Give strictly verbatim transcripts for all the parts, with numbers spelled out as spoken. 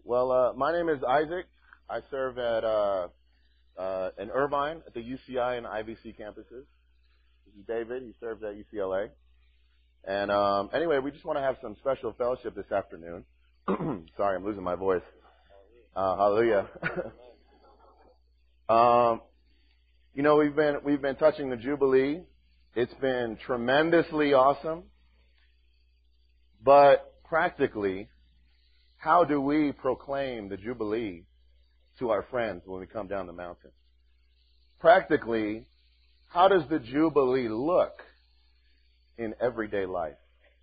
Well, uh, my name is Isaac. I serve at uh, uh, in Irvine at the U C I and I V C campuses. This is David. He serves at U C L A. And um, anyway, we just want to have some special fellowship this afternoon. Sorry, I'm losing my voice. Uh, hallelujah. um, you know, we've been we've been touching the Jubilee. It's been tremendously awesome. But practically, how do we proclaim the Jubilee to our friends when we come down the mountain? Practically, how does the Jubilee look in everyday life?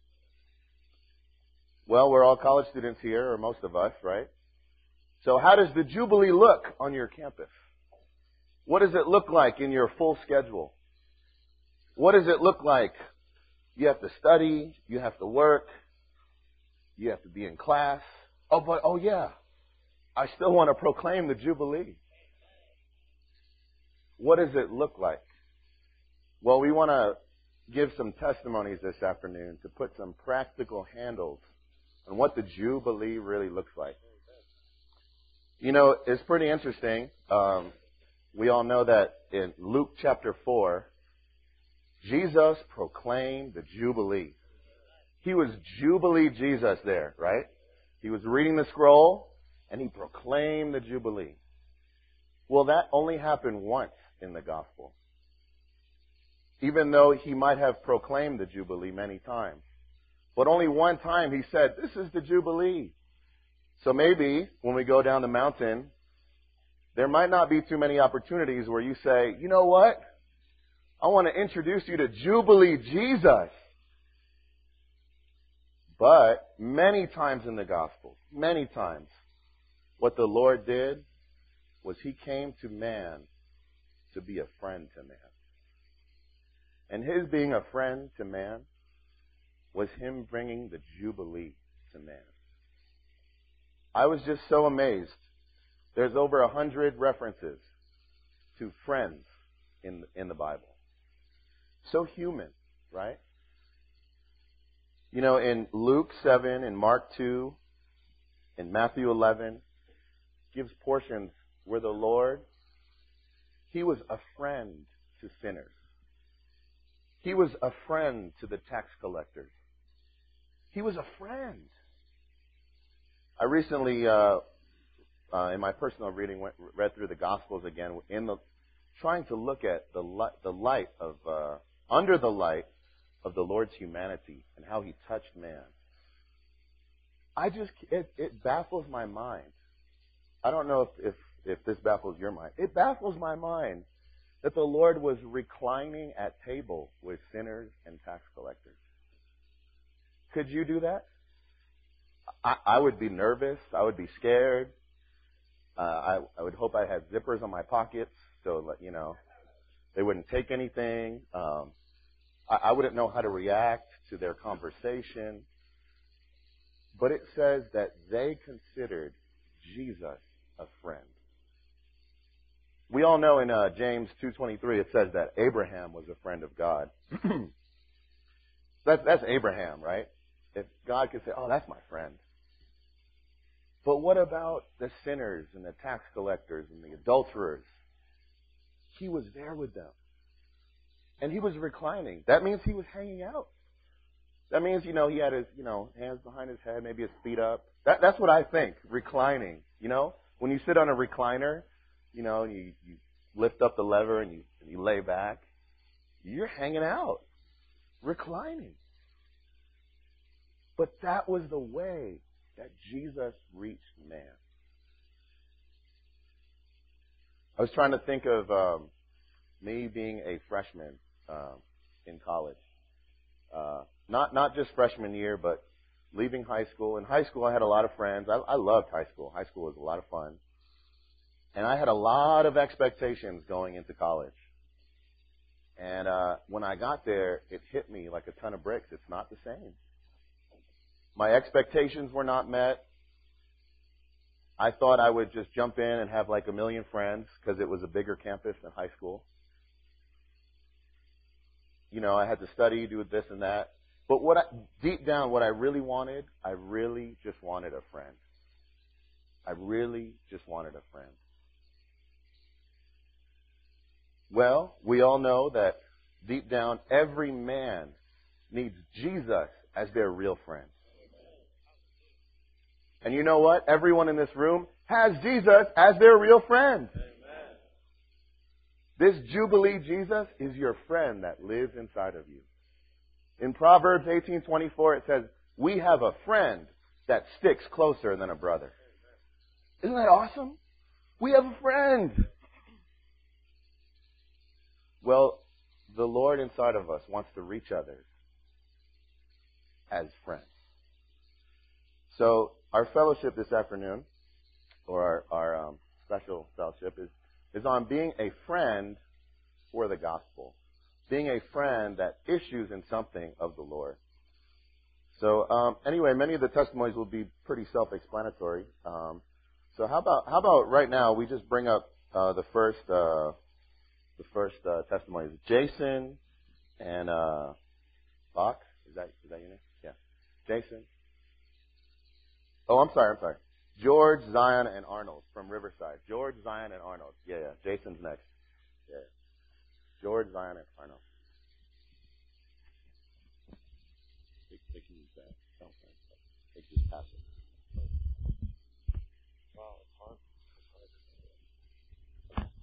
Well, we're all college students here, or most of us, right? So how does the Jubilee look on your campus? What does it look like in your full schedule? What does it look like? You have to study, you have to work, you have to be in class. Oh, but, oh yeah, I still want to proclaim the Jubilee. What does it look like? Well, we want to give some testimonies this afternoon to put some practical handles on what the Jubilee really looks like. You know, it's pretty interesting. Um, we all know that in Luke chapter four, Jesus proclaimed the Jubilee. He was Jubilee Jesus there, right? He was reading the scroll, and he proclaimed the Jubilee. Well, that only happened once in the gospel. Even though he might have proclaimed the Jubilee many times. But only one time he said, this is the Jubilee. So maybe when we go down the mountain, there might not be too many opportunities where you say, you know what? I want to introduce you to Jubilee Jesus. But many times in the Gospels, many times, what the Lord did was He came to man to be a friend to man. And His being a friend to man was Him bringing the Jubilee to man. I was just so amazed. There's over a hundred references to friends in, in the Bible. So human, right? You know, in Luke seven, in Mark two, in Matthew eleven, gives portions where the Lord, He was a friend to sinners. He was a friend to the tax collectors. He was a friend. I recently, uh, uh, in my personal reading, went, read through the Gospels again, in the trying to look at the light, the light of uh, under the light of the Lord's humanity and how He touched man. I just, it, it baffles my mind. I don't know if, if, if this baffles your mind. It baffles my mind that the Lord was reclining at table with sinners and tax collectors. Could you do that? I, I would be nervous. I would be scared. Uh, I, I would hope I had zippers on my pockets so, you know, they wouldn't take anything. Um, I wouldn't know how to react to their conversation. But it says that they considered Jesus a friend. We all know in uh, James two twenty-three it says that Abraham was a friend of God. that's, that's Abraham, right? If God could say, oh, that's my friend. But what about the sinners and the tax collectors and the adulterers? He was there with them. And he was reclining. That means he was hanging out. That means, you know, he had his, you know, hands behind his head, maybe his feet up. That, that's what I think, reclining. You know, when you sit on a recliner, you know, you, you lift up the lever and you, and you lay back, you're hanging out, reclining. But that was the way that Jesus reached man. I was trying to think of um, me being a freshman um, in college. Uh, not not just freshman year, but leaving high school. In high school, I had a lot of friends. I, I loved high school. High school was a lot of fun. And I had a lot of expectations going into college. And uh, when I got there, it hit me like a ton of bricks. It's not the same. My expectations were not met. I thought I would just jump in and have like a million friends because it was a bigger campus than high school. You know, I had to study, do this and that. But what I, deep down, what I really wanted, I really just wanted a friend. really just wanted a friend. Well, we all know that deep down, every man needs Jesus as their real friend. And you know what? Everyone in this room has Jesus as their real friend. This Jubilee Jesus is your friend that lives inside of you. In Proverbs eighteen twenty-four, it says, we have a friend that sticks closer than a brother. Isn't that awesome? We have a friend. Well, the Lord inside of us wants to reach others as friends. So our fellowship this afternoon, or our, our um, special fellowship, is, is on being a friend for the gospel. Being a friend that issues in something of the Lord. So um, anyway, many of the testimonies will be pretty self-explanatory. Um, so how about how about right now we just bring up uh, the first uh, the first uh, testimonies. Jason and uh, Bach, is that is that your name? Yeah, Jason. Oh, I'm sorry, I'm sorry. George, Zion, and Arnold from Riverside. George, Zion, and Arnold. Yeah, yeah. Jason's next. Yeah. George, Zion, and Arnold. They, they can use that. Don't they? They just pass it. Wow, it's hard. It's hard.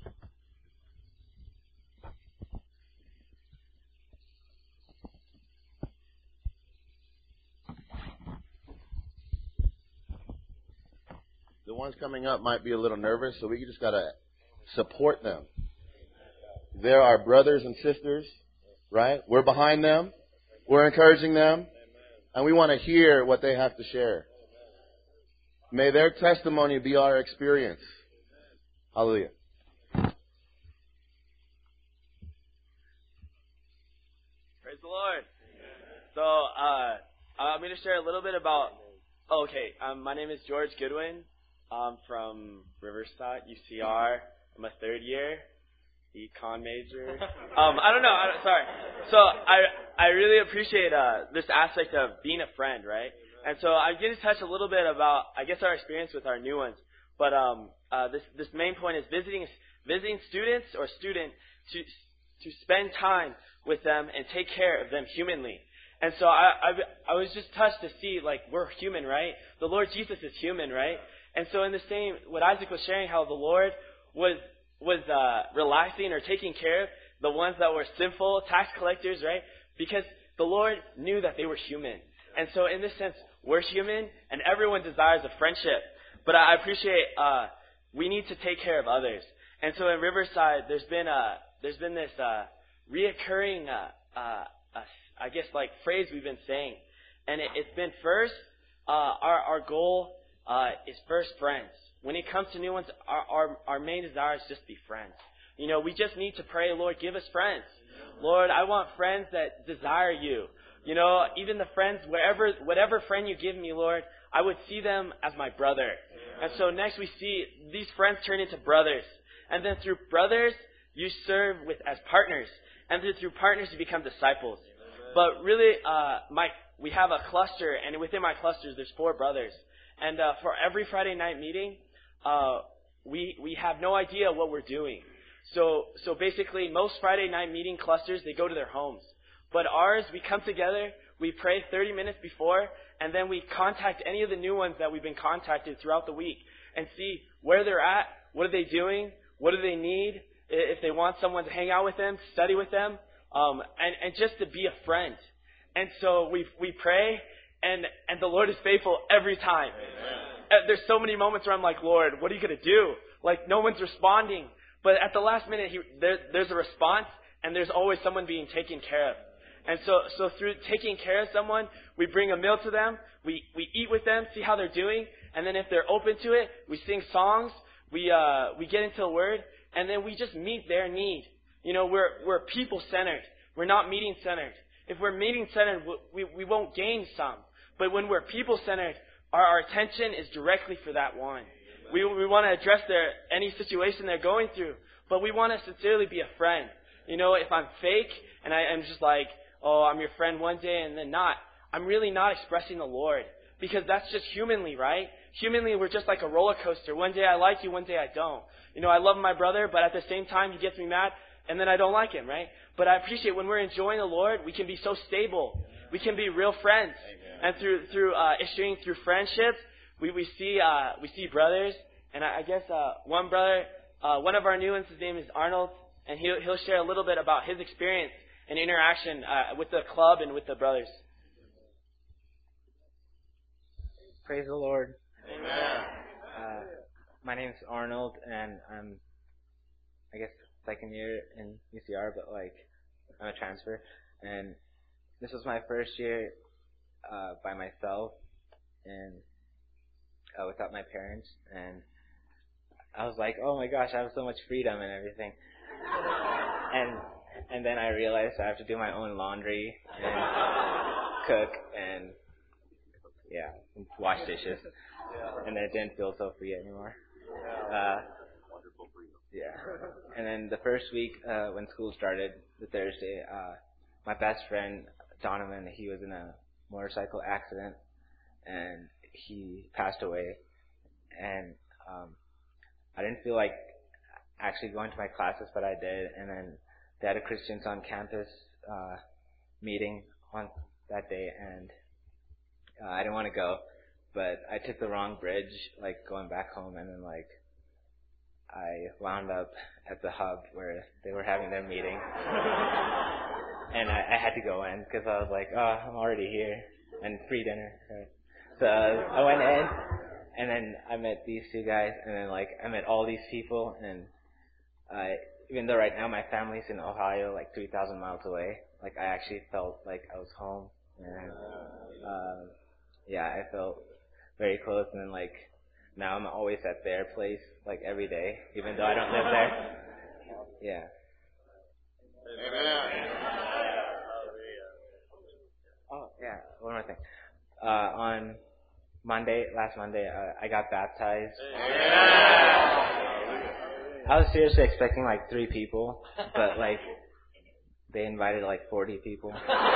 The ones coming up might be a little nervous, so we just got to support them. They're our brothers and sisters, right? We're behind them. We're encouraging them. And we want to hear what they have to share. May their testimony be our experience. Hallelujah. Praise the Lord. So, uh, I'm going to share a little bit about, oh, okay, um, my name is George Goodwin. I'm from Riverside, U C R. I'm a third year econ major. um, I don't know. I don't, sorry. So I I really appreciate uh, this aspect of being a friend, right? And so I'm going to touch a little bit about, I guess, our experience with our new ones. But um, uh, this this main point is visiting visiting students or student to to spend time with them and take care of them humanly. And so I I, I was just touched to see, like, we're human, right? The Lord Jesus is human, right? And so in the same, what Isaac was sharing, how the Lord was was uh, relaxing or taking care of the ones that were sinful, tax collectors, right? Because the Lord knew that they were human. And so in this sense, we're human, and everyone desires a friendship. But I appreciate uh, we need to take care of others. And so in Riverside, there's been a there's been this uh, reoccurring, uh, uh, uh, I guess, like phrase we've been saying, and it, it's been first. Uh, our our goal uh, is first friends. When it comes to new ones, our, our our main desire is just be friends. You know, we just need to pray, Lord, give us friends. Lord, I want friends that desire you. You know, even the friends, wherever, whatever friend you give me, Lord, I would see them as my brother. And so next we see these friends turn into brothers. And then through brothers, you serve with as partners. And then through partners, you become disciples. But really, uh, my we have a cluster, and within my clusters, there's four brothers. And uh, for every Friday night meeting, uh, we we have no idea what we're doing. So so basically, most Friday night meeting clusters, they go to their homes. But ours, we come together, we pray thirty minutes before, and then we contact any of the new ones that we've been contacted throughout the week and see where they're at, what are they doing, what do they need, if they want someone to hang out with them, study with them, um, and, and just to be a friend. And so we we pray, and, and the Lord is faithful every time. Amen. There's so many moments where I'm like, Lord, what are you going to do? Like, no one's responding. But at the last minute, he, there, there's a response, and there's always someone being taken care of. And so, so through taking care of someone, we bring a meal to them, we, we eat with them, see how they're doing, and then if they're open to it, we sing songs, we, uh, we get into the Word, and then we just meet their need. You know, we're, we're people-centered. We're not meeting-centered. If we're meeting-centered, we, we won't gain some. But when we're people-centered, our, our attention is directly for that one. We, we want to address their, any situation they're going through, but we want to sincerely be a friend. You know, if I'm fake, and I, I'm just like, oh, I'm your friend one day and then not, I'm really not expressing the Lord. Because that's just humanly, right? humanly, we're just like a roller coaster. One day I like you, one day I don't. You know, I love my brother, but at the same time, he gets me mad, and then I don't like him, right? But I appreciate when we're enjoying the Lord, we can be so stable. We can be real friends. And through through uh, issuing through friendship, we we see uh, we see brothers. And I, I guess uh, one brother, uh, one of our new ones, his name is Arnold, and he'll he'll share a little bit about his experience and interaction uh, with the club and with the brothers. Praise the Lord. Amen. Uh, my name is Arnold, and I'm, I guess, second year in U C R, but like I'm a transfer. And this was my first year uh, by myself and uh, without my parents. And I was like, oh my gosh, I have so much freedom and everything. and and then I realized I have to do my own laundry and cook and yeah, wash dishes. And then it didn't feel so free anymore. Uh, yeah. And then the first week uh, when school started, the Thursday, uh, my best friend Donovan, he was in a motorcycle accident and he passed away. And um, I didn't feel like actually going to my classes, but I did. And then they had a Christians on campus uh, meeting on that day, and uh, I didn't want to go. But I took the wrong bridge, like going back home, and then like I wound up at the hub where they were having their meeting, and I, I had to go in because I was like, oh, I'm already here, and free dinner. Right? So uh, I went in, and then I met these two guys, and then like I met all these people, and uh, even though right now my family's in Ohio, like three thousand miles away, like I actually felt like I was home, and uh, yeah, I felt very close, and then like now I'm always at their place like every day, even though I don't live there. Yeah. Amen. Oh yeah, one more thing. Uh, on Monday, last Monday, uh, I got baptized. I was seriously expecting like three people, but like they invited like forty people.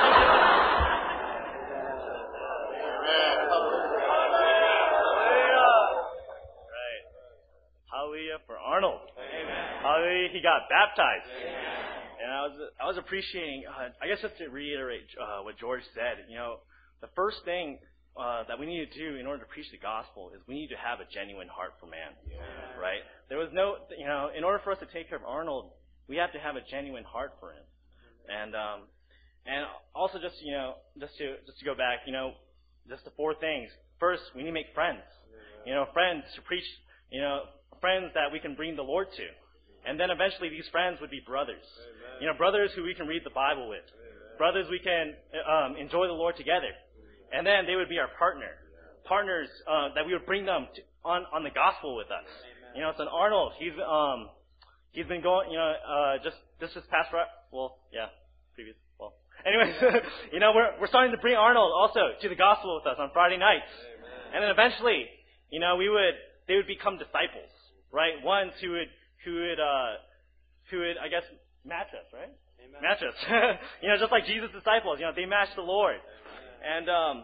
Hallelujah for Arnold. Amen. Hallelujah, he got baptized. Amen. And I was I was appreciating, uh, I guess just to reiterate uh, what George said, you know, the first thing uh, that we need to do in order to preach the gospel is we need to have a genuine heart for man. Yeah. Right? There was no, you know, in order for us to take care of Arnold, we have to have a genuine heart for him. And um, and also just, you know, just to just to go back, you know, just the four things. First, we need to make friends. You know, friends to preach, you know, friends that we can bring the Lord to. And then eventually these friends would be brothers. Amen. You know, brothers who we can read the Bible with. Amen. Brothers we can um, enjoy the Lord together. And then they would be our partner. Partners uh, that we would bring them to, on, on the gospel with us. Amen. You know, so Arnold, he's um he's been going, you know, uh, just this just past, well, yeah, previous, well. Anyways, you know, we're we're starting to bring Arnold also to the gospel with us on Friday nights. Amen. And then eventually, you know, we would they would become disciples. Right, ones who would, who would, uh, who would, I guess, match us, right? Amen. Match us, you know, just like Jesus' disciples. You know, they matched the Lord, Amen. and um,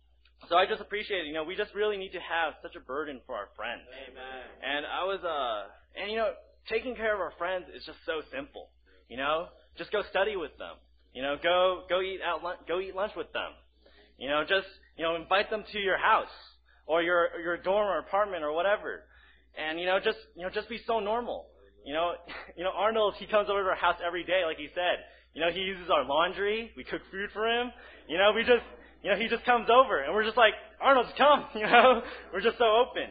so I just appreciate it. You know, we just really need to have such a burden for our friends. Amen. And I was, uh, and you know, taking care of our friends is just so simple. You know, just go study with them. You know, go go eat out, go eat lunch with them. You know, just you know, invite them to your house or your your dorm or apartment or whatever. And, you know, just, you know, just be so normal. You know, you know, Arnold, he comes over to our house every day, like he said. You know, he uses our laundry. We cook food for him. You know, we just, you know, he just comes over and we're just like, Arnold, come, you know. We're just so open.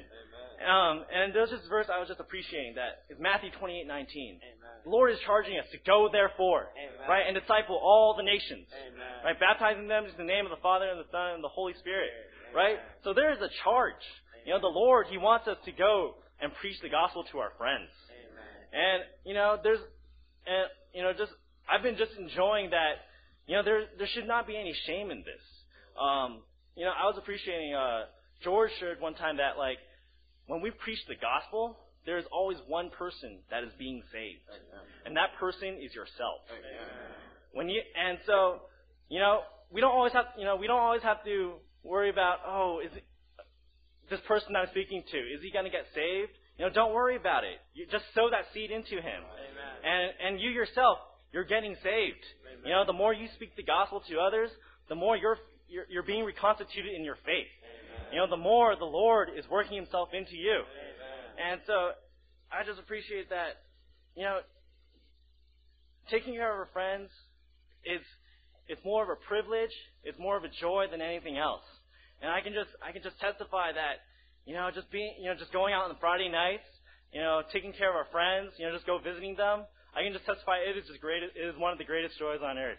Um, and there's this verse I was just appreciating that is Matthew twenty-eight nineteen. The Lord is charging us to go therefore, Amen. Right, and disciple all the nations, Amen. Right, baptizing them in the name of the Father and the Son and the Holy Spirit, Amen. Right. So there is a charge. You know, the Lord, He wants us to go and preach the gospel to our friends. Amen. And, you know, there's, and, you know, just, I've been just enjoying that, you know, there, there should not be any shame in this. Um, you know, I was appreciating, uh, George shared one time that, like, when we preach the gospel, there's always one person that is being saved. Amen. And that person is yourself. Amen. When you, and so, you know, we don't always have, you know, we don't always have to worry about, oh, is it, this person that I'm speaking to, is he going to get saved? You know, don't worry about it. You just sow that seed into him. Amen. And and you yourself, you're getting saved. Amen. You know, the more you speak the gospel to others, the more you're you're, you're being reconstituted in your faith. Amen. You know, the more the Lord is working himself into you. Amen. And so I just appreciate that, you know, taking care of our friends is it's more of a privilege, it's more of a joy than anything else. And I can just I can just testify that, you know, just being you know, just going out on Friday nights, you know, taking care of our friends, you know, just go visiting them, I can just testify it is just great it is one of the greatest joys on earth.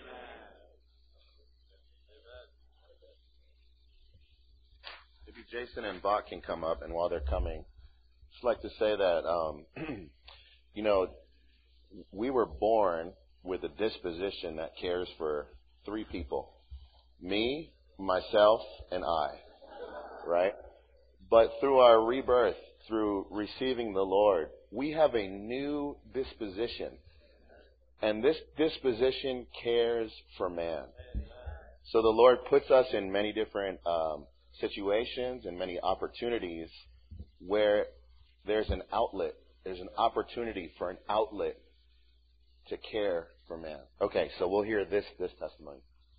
Maybe Jason and Bach can come up, and while they're coming, I'd just like to say that um, you know, we were born with a disposition that cares for three people. Me, myself, and I. Right? But through our rebirth, through receiving the Lord, we have a new disposition. And this disposition cares for man. So the Lord puts us in many different um, situations and many opportunities where there's an outlet, there's an opportunity for an outlet to care for man. Okay, so we'll hear this this testimony.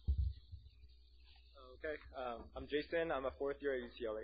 Okay, um, I'm Jason. I'm a fourth year at U C L A.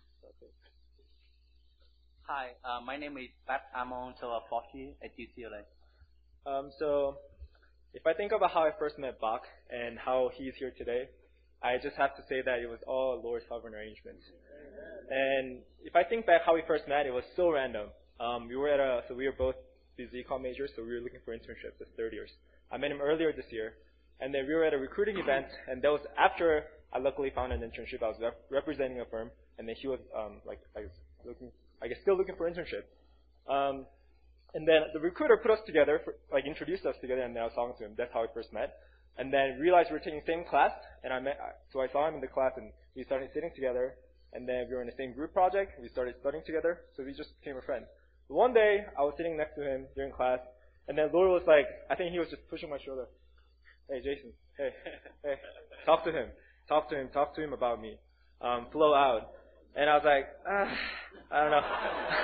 Hi, uh, my name is Pat. I'm also a fourth year at U C L A. Um, so, if I think about how I first met Bach and how he's here today, I just have to say that it was all Lord's sovereign arrangement. And if I think back how we first met, it was so random. Um, we were at a so we were both the Z COM majors, so we were looking for internships as third years. I met him earlier this year, and then we were at a recruiting event, and that was after I luckily found an internship. I was rep- representing a firm, and then he was um, like I was looking, I guess, still looking for internship. Um, and then the recruiter put us together, for, like introduced us together, and then I was talking to him. That's how we first met. And then realized we were taking the same class, and I met, so I saw him in the class, and we started sitting together. And then we were in the same group project. We started studying together, so we just became a friend. One day, I was sitting next to him during class, and then Lord was like, I think he was just pushing my shoulder. Hey, Jason, hey, hey, talk to him. Talk to him, talk to him about me. Um, flow out. And I was like, ah, I don't know.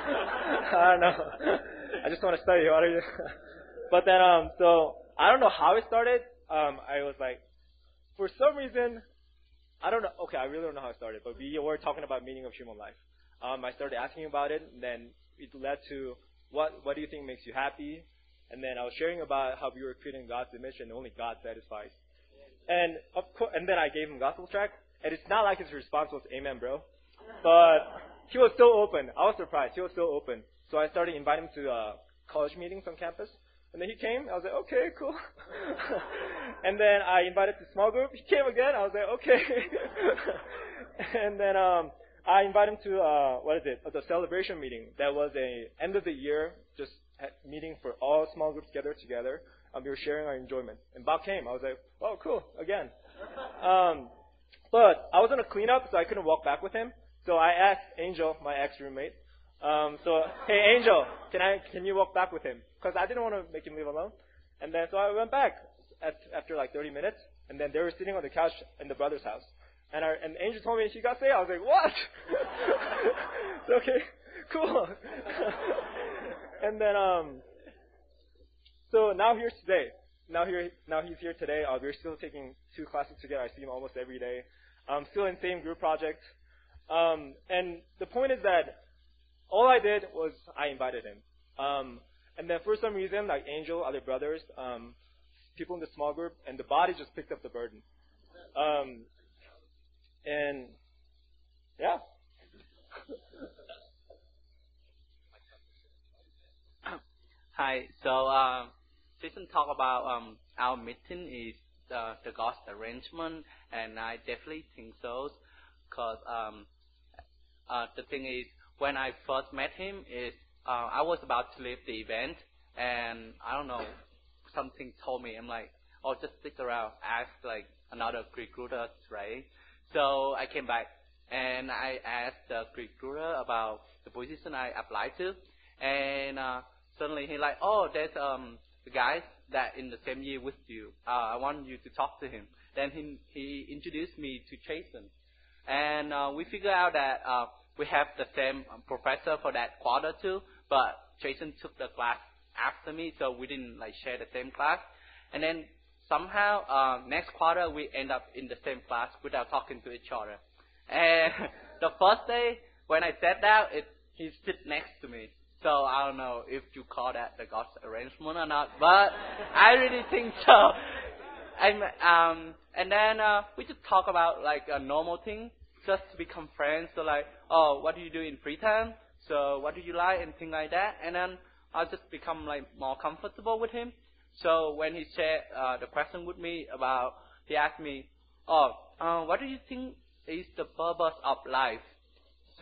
I don't know. I just want to study. What are you? But then, um, so, I don't know how it started. Um, I was like, for some reason, I don't know. Okay, I really don't know how it started, but we were talking about meaning of human life. Um, I started asking about it, and then it led to what what do you think makes you happy? And then I was sharing about how we were creating God's image, and only God satisfies. And of course, and then I gave him gospel tract, and it's not like his response was "Amen, bro," but he was still open. I was surprised. He was still open. So I started inviting him to uh, college meetings on campus. And then he came. I was like, okay, cool. And then I invited to small group. He came again. I was like, okay. And then um, I invited him to, uh, what is it, the celebration meeting. That was a end of the year, just meeting for all small groups together together. Um, we were sharing our enjoyment. And Bob came. I was like, oh, cool, again. Um, but I was on a cleanup, so I couldn't walk back with him. So I asked Angel, my ex-roommate, um, so, hey, Angel, can I, can you walk back with him? Because I didn't want to make him leave alone. And then, so I went back at, after like thirty minutes, and then they were sitting on the couch in the brother's house. And our, and Angel told me she got saved. I was like, what? So, okay, cool. And then, um, so now here's today. Now here, now he's here today. Uh, we're still taking two classes together. I see him almost every day. Um, still in same group project. Um, and the point is that all I did was I invited him. Um, and then for some reason, like Angel, other brothers, um, people in the small group, and the body just picked up the burden. Um, and yeah. Hi. So um, Jason talked about um, our meeting is uh, the God's arrangement, and I definitely think so. Because um, uh, the thing is, when I first met him, is uh, I was about to leave the event, and I don't know, something told me, I'm like, oh, just stick around, ask like another recruiter, right? So I came back, and I asked the recruiter about the position I applied to, and uh, suddenly he like, oh, there's um the guy that in the same year with you. Uh, I want you to talk to him. Then he he introduced me to Jason, and uh, we figured out that uh, we have the same professor for that quarter too, but Jason took the class after me, so we didn't like share the same class. And then somehow uh, next quarter we end up in the same class without talking to each other. And the first day when I sat down, it he sit next to me. So I don't know if you call that the God's arrangement or not, but I really think so. And um, and then uh, we just talk about like a normal thing, just to become friends. So like, oh, what do you do in free time? So what do you like and things like that. And then I just become like more comfortable with him. So when he shared uh, the question with me about, he asked me, oh, uh, what do you think is the purpose of life? So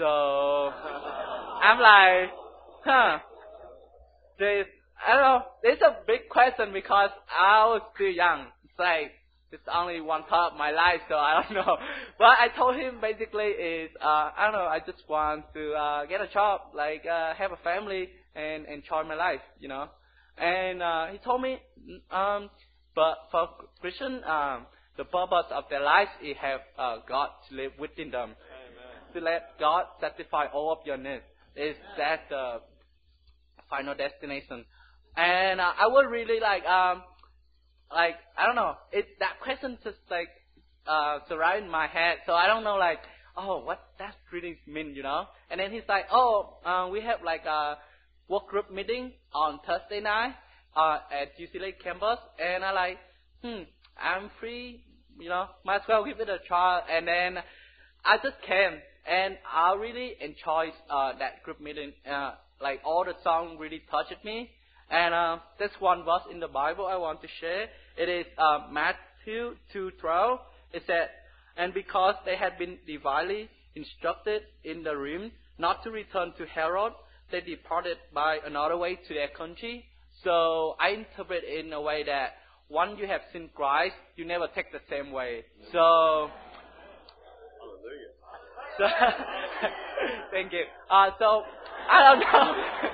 I'm like, huh, this, I don't know, it's a big question because I was still young. It's like, it's only one part of my life, so I don't know. But I told him basically is, uh, I don't know, I just want to uh, get a job, like uh, have a family and enjoy my life, you know. And uh, he told me, um, but for Christian, um, the purpose of their life is have uh, God to live within them. Amen. To let God satisfy all of your needs. Is that the final destination? And uh, I would really like, um, like I don't know, it that question just like uh, surrounded my head. So I don't know, like, oh, what that really mean, you know? And then he's like, oh, uh, we have like a work group meeting on Thursday night uh, at U C L A campus, and I like, hmm, I'm free, you know, might as well give it a try. And then I just came, and I really enjoyed uh, that group meeting. Uh, like all the songs really touched me, and uh, this one verse in the Bible I want to share. It is uh, Matthew two twelve. It said, and because they had been divinely instructed in the dream not to return to Herod, they departed by another way to their country. So I interpret it in a way that once you have seen Christ, you never take the same way. So, so thank you. Uh, so I don't know.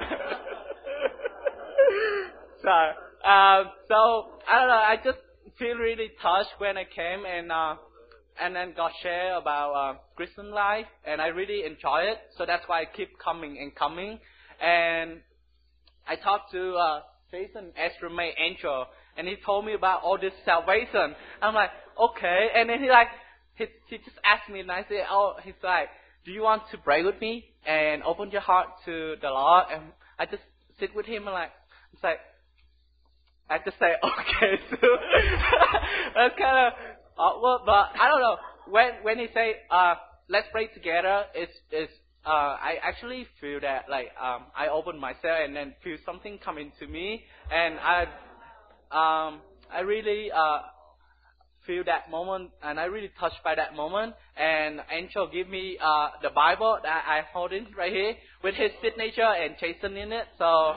Sorry. Uh, so I don't know. I just feel really touched when I came and uh, and then God shared about uh, Christian life, and I really enjoy it. So that's why I keep coming and coming. And I talked to uh, Jason Ezra May Angel, and he told me about all this salvation. I'm like, okay. And then he like, he, he just asked me nicely. Oh, he's like, do you want to pray with me and open your heart to the Lord? And I just sit with him and like, it's like, I just say okay too. That's kind of awkward, but I don't know. When when he say, uh, let's pray together, it's it's. Uh, I actually feel that like um, I open myself and then feel something coming to me, and I um, I really uh, feel that moment, and I really touched by that moment. And Angel give me uh, the Bible that I hold in right here with his signature and Jason in it. So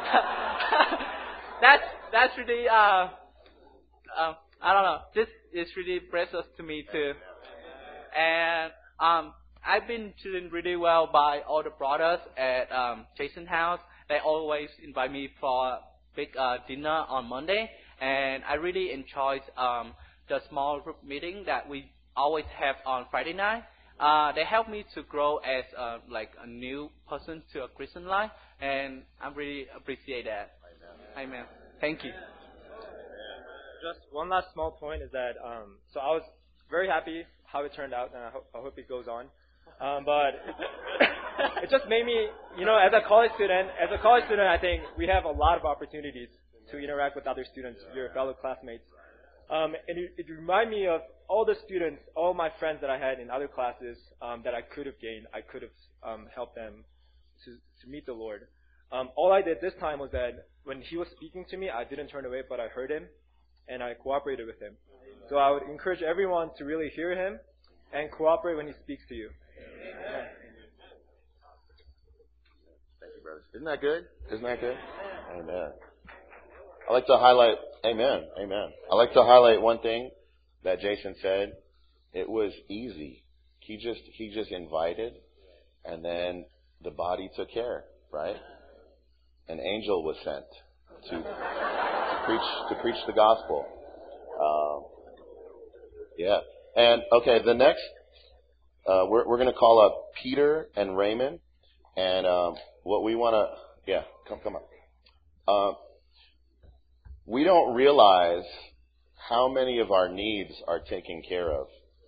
that's that's really uh, uh, I don't know. This is really precious to me too, and um. I've been doing really well by all the brothers at um, Jason's house. They always invite me for a big uh, dinner on Monday, and I really enjoyed um, the small group meeting that we always have on Friday night. Uh, they help me to grow as uh, like a new person to a Christian life, and I really appreciate that. Amen. Amen. Thank you. Just one last small point is that um, so I was very happy how it turned out, and I hope, I hope it goes on. Um, but it just made me, you know, as a college student, as a college student, I think we have a lot of opportunities to interact with other students, your fellow classmates. Um, and it, it reminded me of all the students, all my friends that I had in other classes um, that I could have gained. I could have um, helped them to, to meet the Lord. Um, all I did this time was that when he was speaking to me, I didn't turn away, but I heard him, and I cooperated with him. So I would encourage everyone to really hear him and cooperate when he speaks to you. Amen. Thank you, brothers. Isn't that good? Isn't that good? Amen. I like to highlight, amen, amen. I like to highlight one thing that Jason said. It was easy. He just, he just invited, and then the body took care, right? An angel was sent to, to preach, to preach the gospel. Um, yeah. And, okay, the next, uh, we're we're going to call up Peter and Raymond, and um, what we want to, yeah, come come on. Uh, we don't realize how many of our needs are taken care of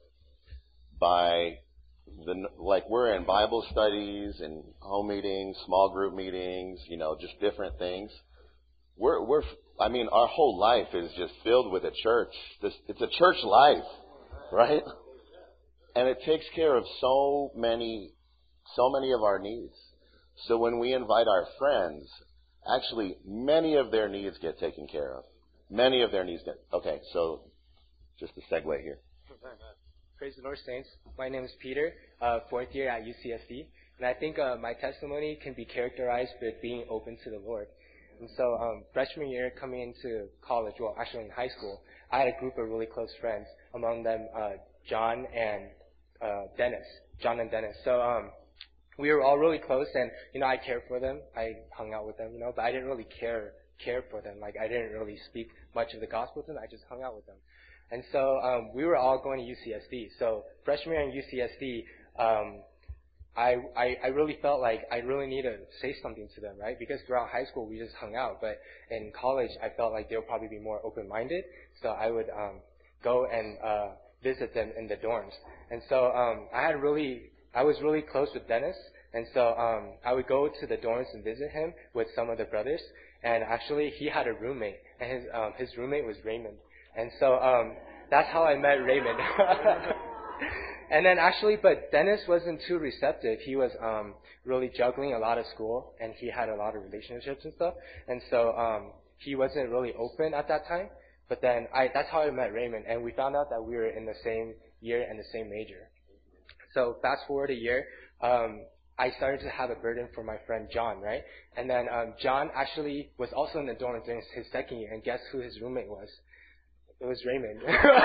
by the, like we're in Bible studies and home meetings, small group meetings, you know, just different things. We're, we're, I mean, our whole life is just filled with a church. This, it's a church life, right? And it takes care of so many, so many of our needs. So when we invite our friends, actually, many of their needs get taken care of. Many of their needs get, okay, so just a segue here. Praise the Lord, saints. My name is Peter, uh, fourth year at U C S D. And I think uh, my testimony can be characterized with being open to the Lord. And so um, freshman year coming into college, well, actually in high school, I had a group of really close friends, among them uh, John and uh, Dennis, John and Dennis. So um, we were all really close, and, you know, I cared for them. I hung out with them, you know, but I didn't really care care for them. Like, I didn't really speak much of the gospel to them. I just hung out with them. And so um, we were all going to U C S D. So freshman year in U C S D, um, I, I I really felt like I really need to say something to them, right? Because throughout high school we just hung out, but in college I felt like they'll probably be more open-minded. So I would um, go and uh, visit them in the dorms. And so um, I had really I was really close with Dennis, and so um, I would go to the dorms and visit him with some of the brothers. And actually he had a roommate, and his um, his roommate was Raymond. And so um, that's how I met Raymond. And then actually, but Dennis wasn't too receptive. He was um, really juggling a lot of school, and he had a lot of relationships and stuff. And so um, he wasn't really open at that time. But then I that's how I met Raymond, and we found out that we were in the same year and the same major. So fast forward a year, um, I started to have a burden for my friend John, right? And then um, John actually was also in the dorm during his second year, and guess who his roommate was? It was Raymond.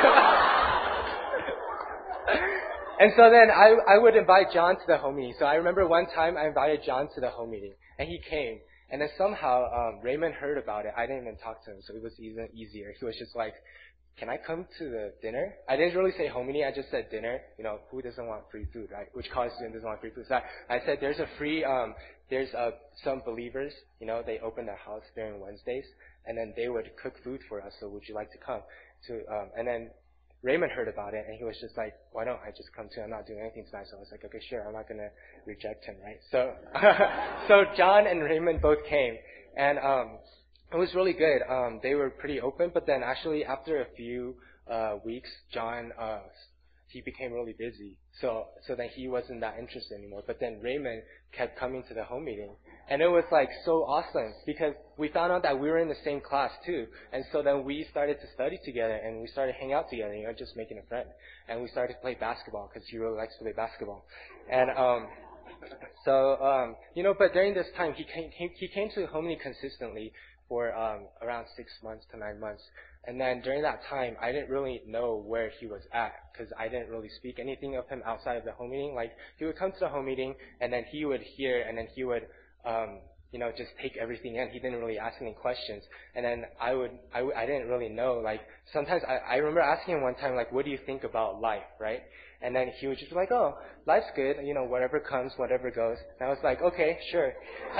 And so then I, I would invite John to the home meeting. So I remember one time I invited John to the home meeting, and he came. And then somehow um, Raymond heard about it. I didn't even talk to him, so it was even easier. He was just like, can I come to the dinner? I didn't really say home meeting. I just said dinner. You know, who doesn't want free food, right? Which college student doesn't want free food? So I, I said there's a free, um, there's uh, some believers, you know, they open their house during Wednesdays, and then they would cook food for us. So would you like to come? To um, and then Raymond heard about it, and he was just like, why don't I just come too? I'm not doing anything tonight. So I was like, okay, sure. I'm not going to reject him, right? So, so John and Raymond both came, and um, it was really good. Um, they were pretty open, but then actually after a few uh, weeks, John, uh, he became really busy. So, so then he wasn't that interested anymore. But then Raymond kept coming to the home meeting. And it was like so awesome because we found out that we were in the same class too. And so then we started to study together and we started hanging out together, you know, just making a friend. And we started to play basketball because he really likes to play basketball. And, um, so, um, you know, but during this time, he came, he, he came to the home meeting consistently for, um, around six months to nine months. And then during that time, I didn't really know where he was at because I didn't really speak anything of him outside of the home meeting. Like, he would come to the home meeting and then he would hear and then he would, um, you know, just take everything in. He didn't really ask any questions. And then I would, I, I didn't really know. Like, sometimes I, I remember asking him one time, like, what do you think about life, right? And then he would just be like, oh, life's good. You know, whatever comes, whatever goes. And I was like, okay, sure.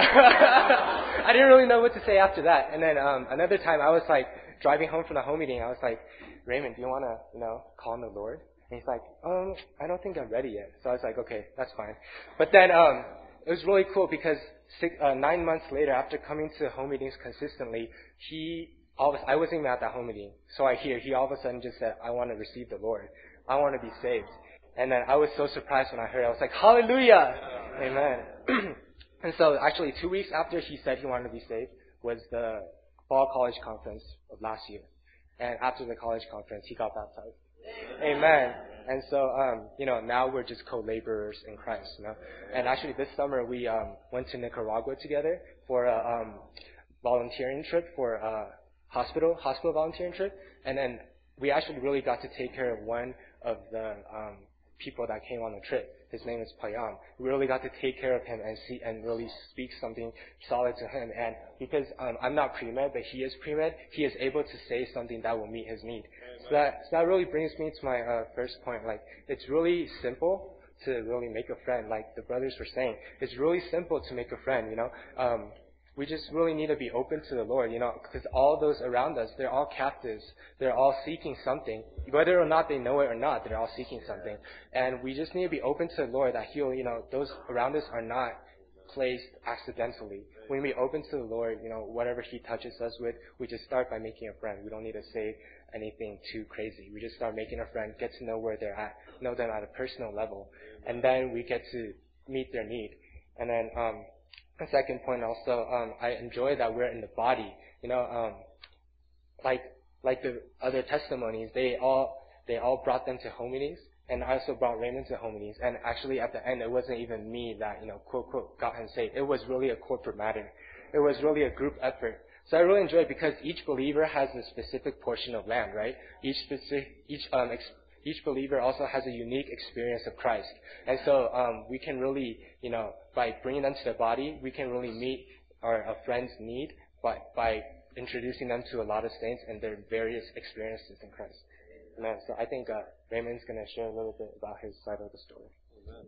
I didn't really know what to say after that. And then um, another time I was like driving home from the home meeting. I was like, Raymond, do you want to, you know, call on the Lord? And he's like, um, I don't think I'm ready yet. So I was like, okay, that's fine. But then um, it was really cool because six, uh, nine months later, after coming to home meetings consistently, he, all of, I wasn't even at that home meeting. So I hear he all of a sudden just said, I want to receive the Lord. I want to be saved. And then I was so surprised when I heard it. I was like, hallelujah! Amen. And so actually two weeks after he said he wanted to be saved was the fall college conference of last year. And after the college conference, he got baptized. Amen. And so, um, you know, now we're just co-laborers in Christ, you know. And actually this summer we um, went to Nicaragua together for a um, volunteering trip, for a hospital, hospital volunteering trip. And then we actually really got to take care of one of the um, people that came on the trip. His name is Payam. We really got to take care of him and see and really speak something solid to him. And because um, I'm not pre-med, but he is pre-med, he is able to say something that will meet his need. So that, so that really brings me to my uh, first point. Like, it's really simple to really make a friend. Like the brothers were saying, it's really simple to make a friend, you know. Um, we just really need to be open to the Lord, you know, because all those around us, they're all captives. They're all seeking something. Whether or not they know it or not, they're all seeking something. And we just need to be open to the Lord that He'll, you know, those around us are not placed accidentally. When we open to the Lord, you know, whatever He touches us with, we just start by making a friend. We don't need to say anything too crazy. We just start making a friend, get to know where they're at, know them at a personal level, and then we get to meet their need. And then, um, the second point also, um, I enjoy that we're in the body. You know, um, like like the other testimonies, they all they all brought them to home meetings, and I also brought Raymond to home meetings. And actually, at the end, it wasn't even me that you know quote quote got him saved. It was really a corporate matter. It was really a group effort. So I really enjoy it because each believer has a specific portion of land, right? Each specific each um ex- Each believer also has a unique experience of Christ. And so um, we can really, you know, by bringing them to the body, we can really meet our, our friends' need by, by introducing them to a lot of saints and their various experiences in Christ. Amen. So I think uh, Raymond's going to share a little bit about his side of the story. Amen.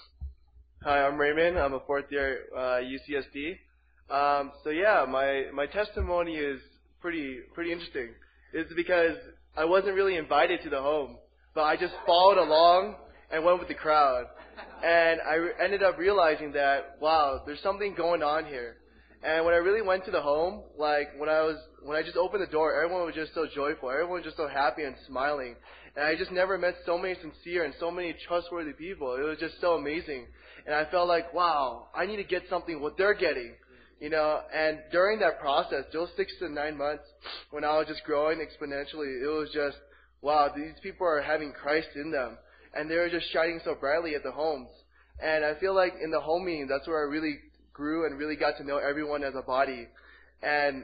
Hi, I'm Raymond. I'm a fourth year uh, U C S D. Um, so yeah, my, my testimony is pretty pretty interesting. It's because I wasn't really invited to the home. But I just followed along and went with the crowd. And I re- ended up realizing that, wow, there's something going on here. And when I really went to the home, like when I was, when I just opened the door, everyone was just so joyful. Everyone was just so happy and smiling. And I just never met so many sincere and so many trustworthy people. It was just so amazing. And I felt like, wow, I need to get something what they're getting. You know, and during that process, those six to nine months, when I was just growing exponentially, it was just, wow, these people are having Christ in them. And they were just shining so brightly at the homes. And I feel like in the home meeting, that's where I really grew and really got to know everyone as a body. And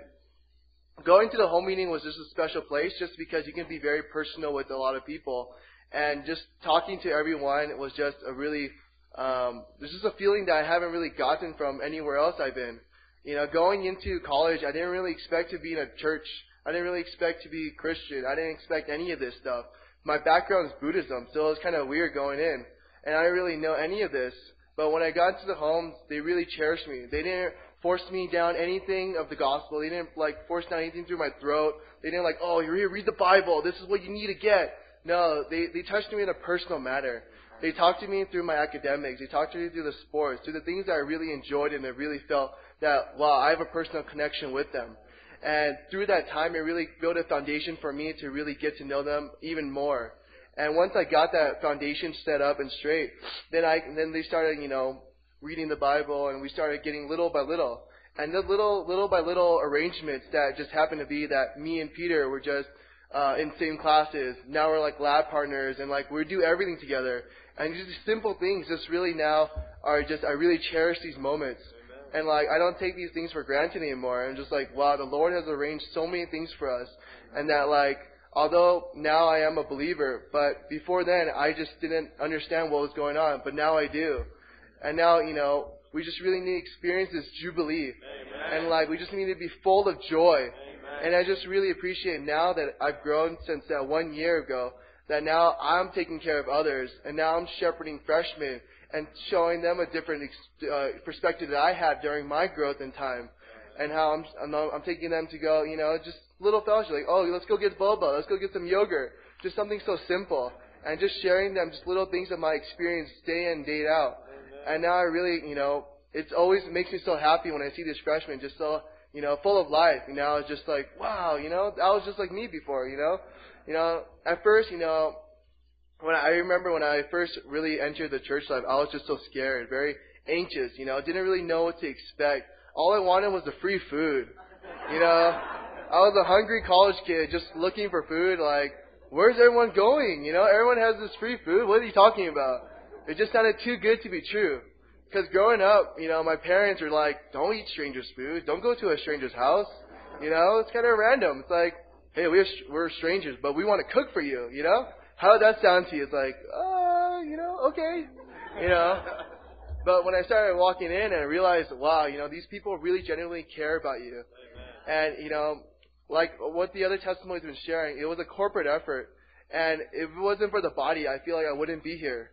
going to the home meeting was just a special place just because you can be very personal with a lot of people. And just talking to everyone was just a really, um, this is a feeling that I haven't really gotten from anywhere else I've been. You know, going into college, I didn't really expect to be in a church. I didn't really expect to be Christian. I didn't expect any of this stuff. My background is Buddhism, so it was kind of weird going in. And I didn't really know any of this. But when I got to the homes, they really cherished me. They didn't force me down anything of the gospel. They didn't, like, force down anything through my throat. They didn't, like, oh, you're here, read the Bible. This is what you need to get. No, they, they touched me in a personal manner. They talked to me through my academics. They talked to me through the sports, through the things that I really enjoyed and I really felt that, wow, I have a personal connection with them. And through that time, it really built a foundation for me to really get to know them even more. And once I got that foundation set up and straight, then I then they started, you know, reading the Bible, and we started getting little by little. And the little little by little arrangements that just happened to be that me and Peter were just uh, in same classes. Now we're like lab partners, and like we do everything together. And just simple things, just really now are just I really cherish these moments. And, like, I don't take these things for granted anymore. I'm just like, wow, the Lord has arranged so many things for us. And that, like, although now I am a believer, but before then I just didn't understand what was going on. But now I do. And now, you know, we just really need to experience this jubilee. Amen. And, like, we just need to be full of joy. Amen. And I just really appreciate now that I've grown since that one year ago, that now I'm taking care of others. And now I'm shepherding freshmen and showing them a different uh, perspective that I had during my growth in time, and how I'm, I'm I'm taking them to go, you know, just little fellowship, like, oh, let's go get boba, let's go get some yogurt, just something so simple, and just sharing them just little things of my experience day in, day out. And now I really, you know, it's always it makes me so happy when I see this freshman just so, you know, full of life. You know, it's just like, wow, you know, I was just like me before, you know, you know, at first, you know. When I remember when I first really entered the church life, I was just so scared, very anxious, you know, didn't really know what to expect. All I wanted was the free food, you know. I was a hungry college kid just looking for food, like, where's everyone going? You know, everyone has this free food. What are you talking about? It just sounded too good to be true. Because growing up, you know, my parents were like, don't eat strangers' food. Don't go to a stranger's house. You know, it's kind of random. It's like, hey, we're, we're strangers, but we want to cook for you, you know. How did that sound to you? It's like, uh, you know, okay, you know. But when I started walking in and I realized, wow, you know, these people really genuinely care about you. Amen. And, you know, like what the other testimonies have been sharing, it was a corporate effort. And if it wasn't for the body, I feel like I wouldn't be here. Amen.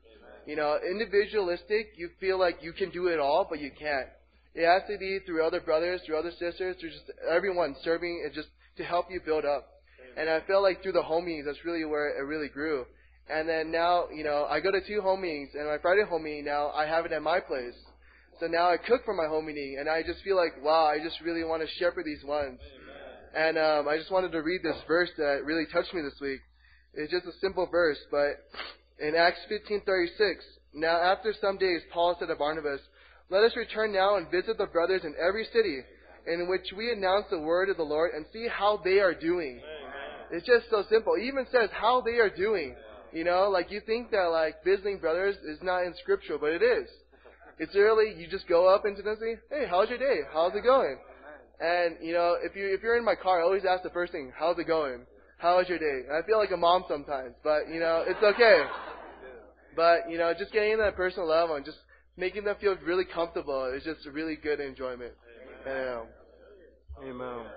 You know, individualistic, you feel like you can do it all, but you can't. It has to be through other brothers, through other sisters, through just everyone serving and just to help you build up. And I felt like through the home meetings, that's really where it really grew. And then now, you know, I go to two home meetings, and my Friday home meeting now, I have it at my place. So now I cook for my home meeting, and I just feel like, wow, I just really want to shepherd these ones. And um, I just wanted to read this verse that really touched me this week. It's just a simple verse, but in Acts fifteen thirty-six, now after some days, Paul said to Barnabas, "Let us return now and visit the brothers in every city, in which we announce the word of the Lord, and see how they are doing." Amen. It's just so simple. It even says how they are doing. You know, like you think that like visiting brothers is not in scripture, but it is. It's early. You just go up into them and say, "Hey, how's your day? How's it going?" And you know, if you if you're in my car, I always ask the first thing, "How's it going? How was your day?" And I feel like a mom sometimes, but you know, it's okay. But you know, just getting to that personal level and just making them feel really comfortable is just a really good enjoyment. Amen. Amen.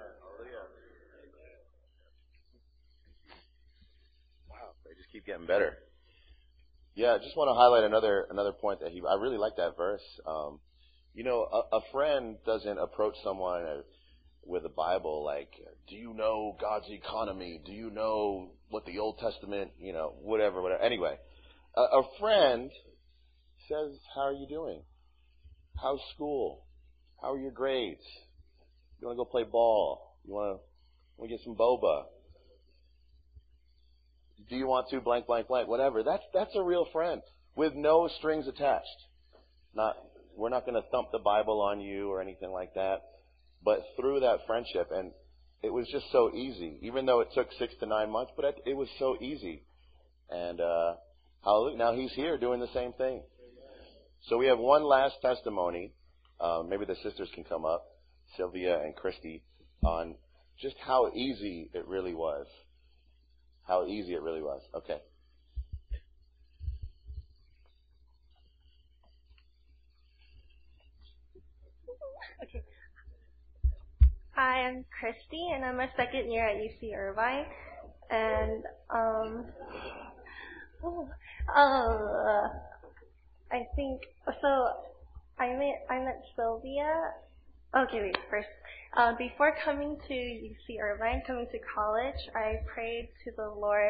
Wow, they just keep getting better. Yeah, I just want to highlight another another point that he. I really like that verse. Um, you know, a, a friend doesn't approach someone with a Bible like, "Do you know God's economy? Do you know what the Old Testament? You know, whatever, whatever." Anyway, a, a friend says, "How are you doing? How's school? How are your grades? You want to go play ball? You want to, want to get some boba? Do you want to blank, blank, blank? Whatever." That's that's a real friend with no strings attached. Not we're not going to thump the Bible on you or anything like that. But through that friendship, and it was just so easy, even though it took six to nine months, but it, it was so easy. And uh, hallelujah, now he's here doing the same thing. So we have one last testimony. Um, maybe the sisters can come up, Sylvia and Christy, on just how easy it really was. How easy it really was. Okay. Hi, I'm Christy, and I'm a second year at U C Irvine. And um, oh, uh, I think so. I met I met Sylvia. Okay, wait. First, uh, before coming to U C Irvine, coming to college, I prayed to the Lord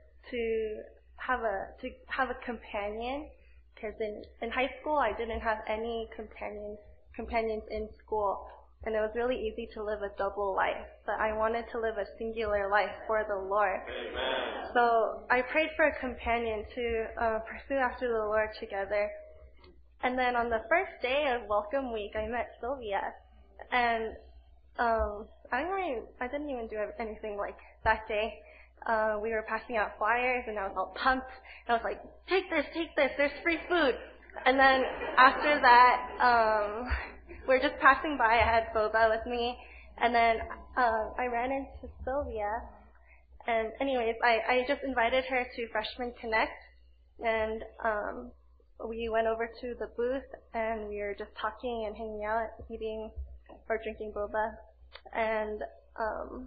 to have a to have a companion. Because in in high school, I didn't have any companions companions in school. And it was really easy to live a double life. But I wanted to live a singular life for the Lord. Amen. So I prayed for a companion to uh, pursue after the Lord together. And then on the first day of Welcome Week, I met Sylvia. And um, I didn't really, I didn't even do anything like that day. Uh, we were passing out flyers, and I was all pumped. And I was like, "Take this, take this, there's free food." And then after that, um... we were just passing by. I had boba with me, and then uh, I ran into Sylvia. And anyways, I, I just invited her to Freshman Connect, and um, we went over to the booth, and we were just talking and hanging out, eating or drinking boba. And um,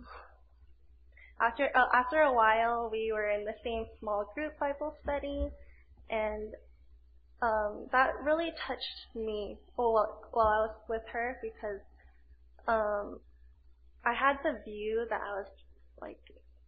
after uh, after a while, we were in the same small group Bible study, and Um, that really touched me while, while I was with her, because um, I had the view that I was like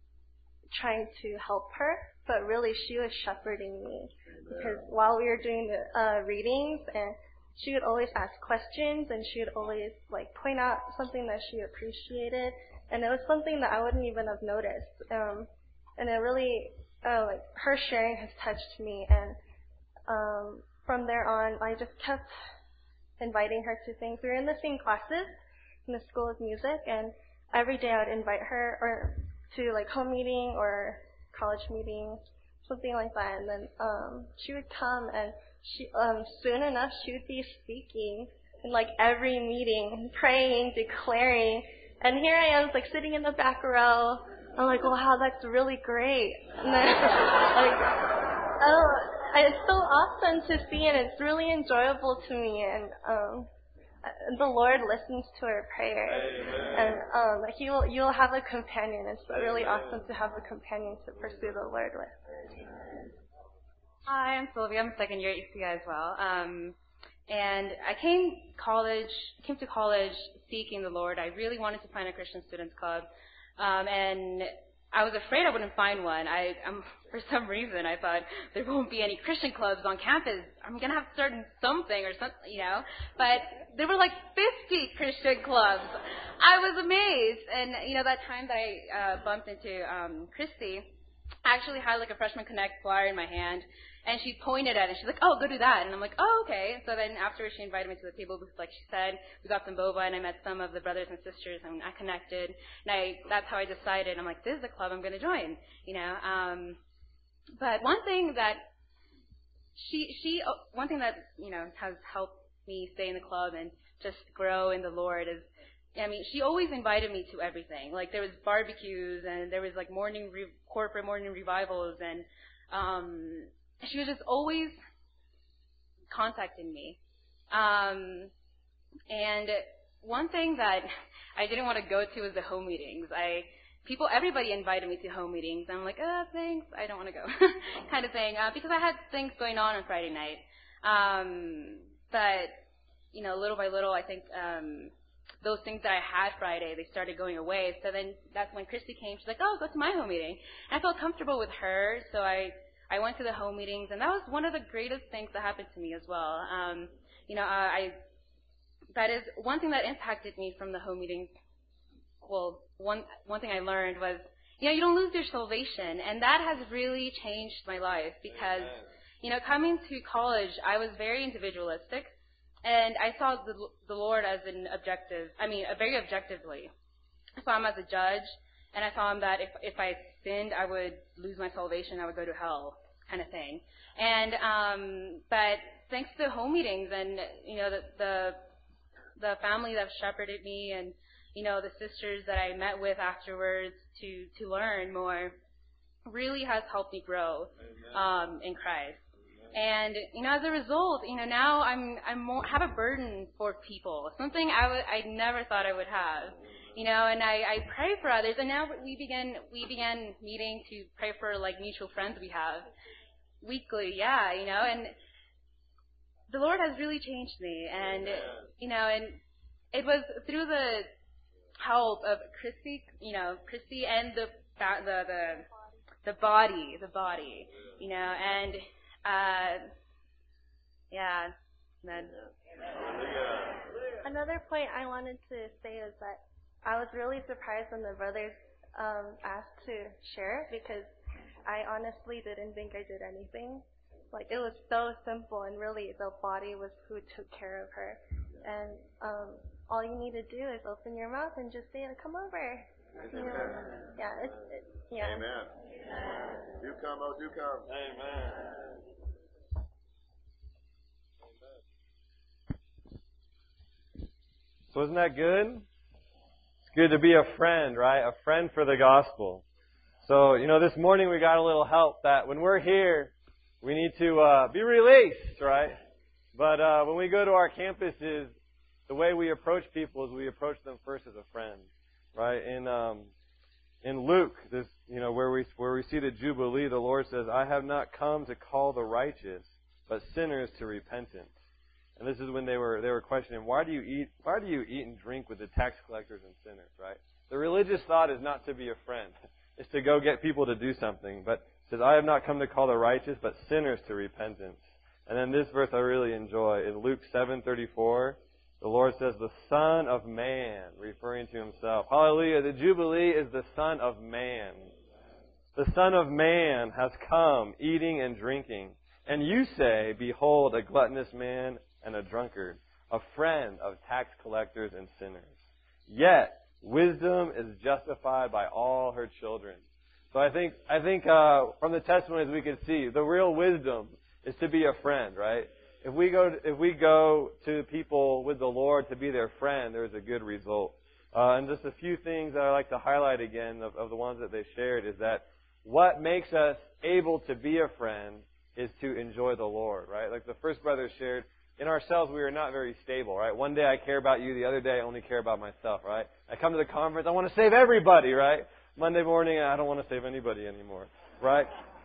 trying to help her, but really she was shepherding me. Because while we were doing the uh, readings, and she would always ask questions, and she would always like point out something that she appreciated, and it was something that I wouldn't even have noticed. Um, and it really, uh, like her sharing has touched me, and Um, from there on, I just kept inviting her to things. We were in the same classes in the School of Music, and every day I would invite her or to like home meeting or college meeting, something like that. And then um, she would come, and she um, soon enough she would be speaking in like every meeting, praying, declaring. And here I am, like sitting in the back row. I'm like, wow, that's really great. And then, like, oh. It's so awesome to see, and it's really enjoyable to me. And um, the Lord listens to our prayers, Amen. And um, He will. You'll have a companion. It's really Amen. Awesome to have a companion to pursue the Lord with. Hi, I'm Sylvia. I'm a second year at U C I as well. Um, and I came college, came to college seeking the Lord. I really wanted to find a Christian Students Club, um, and I was afraid I wouldn't find one. I, um, for some reason, I thought there won't be any Christian clubs on campus. I'm gonna have to start something or something, you know. But there were like fifty Christian clubs. I was amazed, and you know that time that I uh, bumped into um, Christy, I actually had like a Freshman Connect flyer in my hand. And she pointed at it. She's like, oh, go do that. And I'm like, oh, okay. So then afterwards, she invited me to the table booth, like she said. We got some boba, and I met some of the brothers and sisters, and I connected. And I that's how I decided. I'm like, this is a club I'm going to join, you know. Um, but one thing that she, she, one thing that, you know, has helped me stay in the club and just grow in the Lord is, I mean, she always invited me to everything. Like, there was barbecues, and there was, like, morning, re- corporate morning revivals, and, um... she was just always contacting me. Um, and one thing that I didn't want to go to was the home meetings. I, people, everybody invited me to home meetings. I'm like, oh, thanks, I don't want to go, kind of thing, uh, because I had things going on on Friday night. Um, but, you know, little by little, I think, um, those things that I had Friday, they started going away. So then that's when Christy came. She's like, oh, go to my home meeting. And I felt comfortable with her, so I, I went to the home meetings, and that was one of the greatest things that happened to me as well. Um, you know, uh, I that is one thing that impacted me from the home meetings. Well, one one thing I learned was, you know, you don't lose your salvation, and that has really changed my life because, you know, coming to college, I was very individualistic, and I saw the the Lord as an objective. I mean, uh, very objectively. I saw Him as a judge. And I saw him that if if I sinned, I would lose my salvation. I would go to hell, kind of thing. And um, but thanks to the home meetings and you know the the, the family that shepherded me, and you know the sisters that I met with afterwards to to learn more, really has helped me grow um, in Christ. And you know, as a result, you know now I'm I'm more, have a burden for people, something I would I never thought I would have. You know, and I, I pray for others, and now we began we began meeting to pray for like mutual friends we have weekly, yeah, you know, and the Lord has really changed me, and you know, and it was through the help of Christy, you know, Christy and the the the the body, the body, you know, and uh, yeah, then. Another point I wanted to say is that I was really surprised when the brothers um, asked to share because I honestly didn't think I did anything. Like, it was so simple, and really the body was who took care of her. And um, all you need to do is open your mouth and just say, come over. You know? Yeah, it's, it, yeah. Amen. Do come, oh, do come. Amen. So isn't that good? It's good to be a friend, right? A friend for the gospel. So, you know, this morning we got a little help that when we're here, we need to uh, be released, right? But uh, when we go to our campuses, the way we approach people is we approach them first as a friend, right? In um, in Luke, this you know where we where we see the Jubilee, the Lord says, "I have not come to call the righteous, but sinners to repentance." And this is when they were they were questioning, why do you eat why do you eat and drink with the tax collectors and sinners, right? The religious thought is not to be a friend. It's to go get people to do something. But it says, I have not come to call the righteous, but sinners to repentance. And then this verse I really enjoy. In Luke seven thirty-four, the Lord says, the Son of Man, referring to Himself. Hallelujah. The Jubilee is the Son of Man. The Son of Man has come, eating and drinking. And you say, behold, a gluttonous man and a drunkard, a friend of tax collectors and sinners. Yet, wisdom is justified by all her children. So I think, I think uh, from the testimonies we can see, the real wisdom is to be a friend, right? If we go, to, if we go to people with the Lord to be their friend, there's a good result. Uh, and just a few things that I like to highlight again of, of the ones that they shared is that what makes us able to be a friend is to enjoy the Lord, right? Like the first brother shared, in ourselves, we are not very stable, right? One day I care about you, the other day I only care about myself, right? I come to the conference, I want to save everybody, right? Monday morning, I don't want to save anybody anymore, right?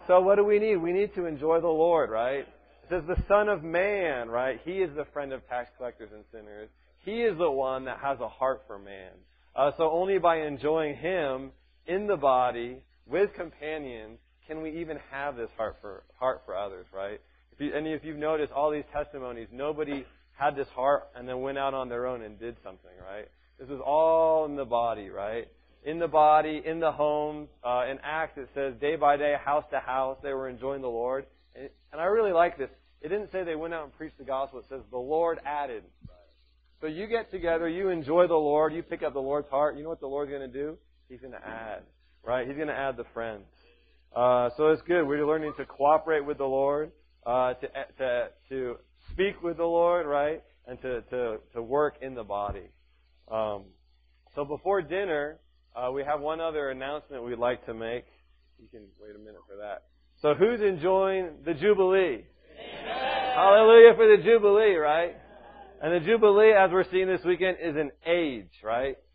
So what do we need? We need to enjoy the Lord, right? It says the Son of Man, right? He is the friend of tax collectors and sinners. He is the one that has a heart for man. Uh, so only by enjoying Him in the body with companions can we even have this heart for heart for others, right? If you, and if you've noticed all these testimonies, nobody had this heart and then went out on their own and did something, right? This is all in the body, right? In the body, in the homes. Uh, in Acts, it says day by day, house to house, they were enjoying the Lord. And, and I really like this. It didn't say they went out and preached the gospel. It says the Lord added. So you get together, you enjoy the Lord, you pick up the Lord's heart. You know what the Lord's going to do? He's going to add, right? He's going to add the friends. Uh, so it's good. We're learning to cooperate with the Lord, uh, to to to speak with the Lord, right, and to to to work in the body. Um, so before dinner, uh, we have one other announcement we'd like to make. You can wait a minute for that. So who's enjoying the Jubilee? Amen. Hallelujah for the Jubilee, right? And the Jubilee, as we're seeing this weekend, is an age, right?